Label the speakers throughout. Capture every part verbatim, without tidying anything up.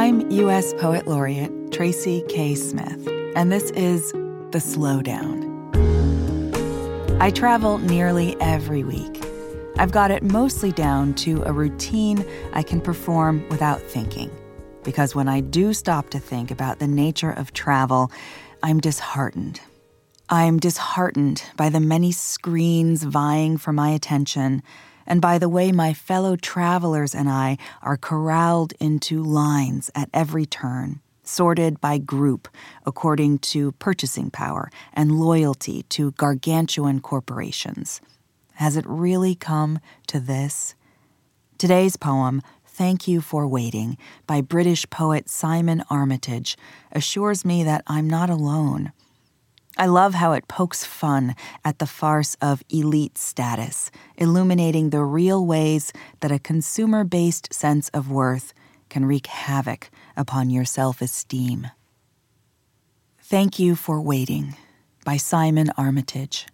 Speaker 1: I'm U S Poet Laureate Tracy K. Smith, and this is The Slowdown. I travel nearly every week. I've got it mostly down to a routine I can perform without thinking, because when I do stop to think about the nature of travel, I'm disheartened. I'm disheartened by the many screens vying for my attention, and by the way my fellow travelers and I are corralled into lines at every turn, sorted by group according to purchasing power and loyalty to gargantuan corporations. Has it really come to this? Today's poem, Thank You for Waiting, by British poet Simon Armitage, assures me that I'm not alone. I love how it pokes fun at the farce of elite status, illuminating the real ways that a consumer-based sense of worth can wreak havoc upon your self-esteem. Thank You for Waiting, by Simon Armitage.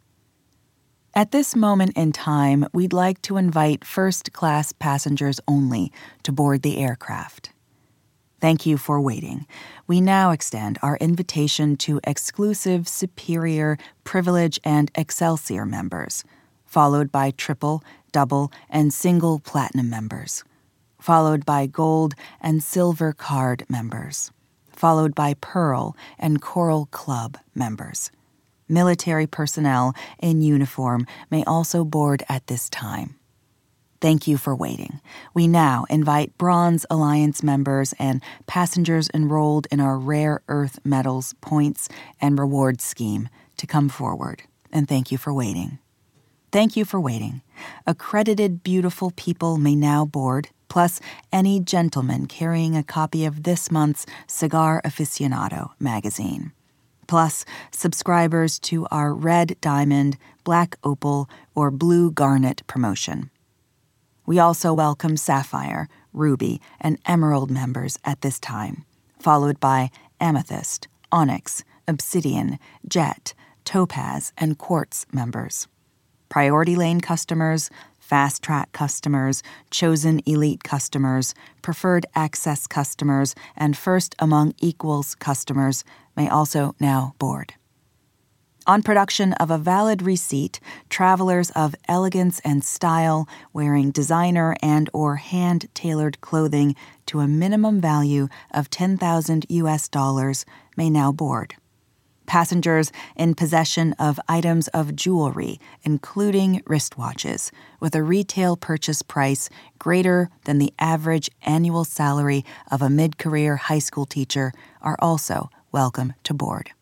Speaker 1: At this moment in time, we'd like to invite first-class passengers only to board the aircraft. Thank you for waiting. We now extend our invitation to exclusive, superior, privilege, and Excelsior members, followed by triple, double, and single platinum members, followed by gold and silver card members, followed by pearl and coral club members. Military personnel in uniform may also board at this time. Thank you for waiting. We now invite Bronze Alliance members and passengers enrolled in our Rare Earth Metals points and rewards scheme to come forward, and thank you for waiting. Thank you for waiting. Accredited beautiful people may now board, plus any gentleman carrying a copy of this month's Cigar Aficionado magazine, plus subscribers to our Red Diamond, Black Opal, or Blue Garnet promotion. We also welcome Sapphire, Ruby, and Emerald members at this time, followed by Amethyst, Onyx, Obsidian, Jet, Topaz, and Quartz members. Priority Lane customers, Fast Track customers, Chosen Elite customers, Preferred Access customers, and First Among Equals customers may also now board. On production of a valid receipt, travelers of elegance and style wearing designer and or hand-tailored clothing to a minimum value of ten thousand U S dollars may now board. Passengers in possession of items of jewelry, including wristwatches, with a retail purchase price greater than the average annual salary of a mid-career high school teacher are also welcome to board.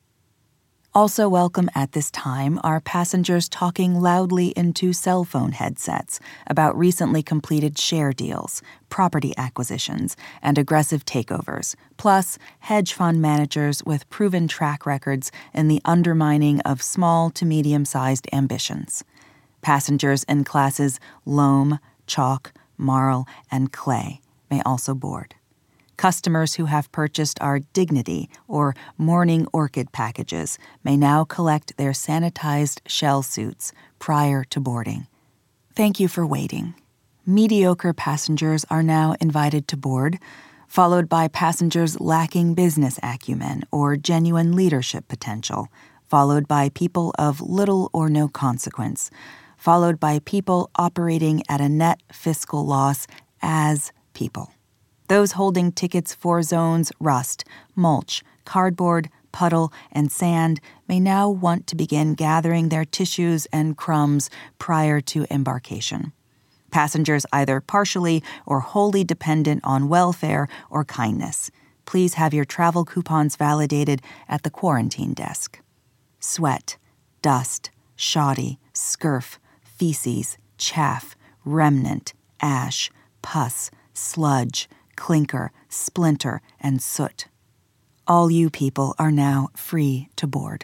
Speaker 1: Also welcome at this time are passengers talking loudly into cell phone headsets about recently completed share deals, property acquisitions, and aggressive takeovers, plus hedge fund managers with proven track records in the undermining of small to medium-sized ambitions. Passengers in classes loam, chalk, marl, and clay may also board. Customers who have purchased our Dignity or Morning Orchid packages may now collect their sanitized shell suits prior to boarding. Thank you for waiting. Mediocre passengers are now invited to board, followed by passengers lacking business acumen or genuine leadership potential, followed by people of little or no consequence, followed by people operating at a net fiscal loss as people. Those holding tickets for zones rust, mulch, cardboard, puddle, and sand may now want to begin gathering their tissues and crumbs prior to embarkation. Passengers either partially or wholly dependent on welfare or kindness, please have your travel coupons validated at the quarantine desk. Sweat, dust, shoddy, scurf, feces, chaff, remnant, ash, pus, sludge, clinker, splinter, and soot. All you people are now free to board.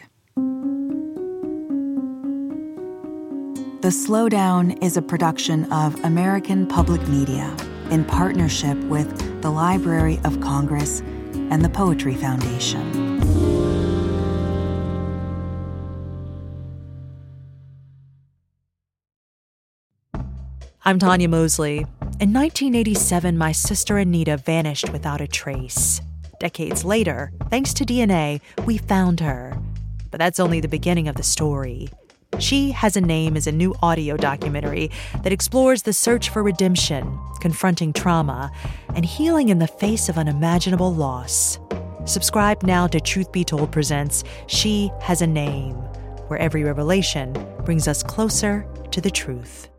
Speaker 1: The Slowdown is a production of American Public Media in partnership with the Library of Congress and the Poetry Foundation.
Speaker 2: I'm Tanya Mosley. In nineteen eighty-seven, my sister Anita vanished without a trace. Decades later, thanks to D N A, we found her. But that's only the beginning of the story. She Has a Name is a new audio documentary that explores the search for redemption, confronting trauma, and healing in the face of unimaginable loss. Subscribe now to Truth Be Told presents She Has a Name, where every revelation brings us closer to the truth.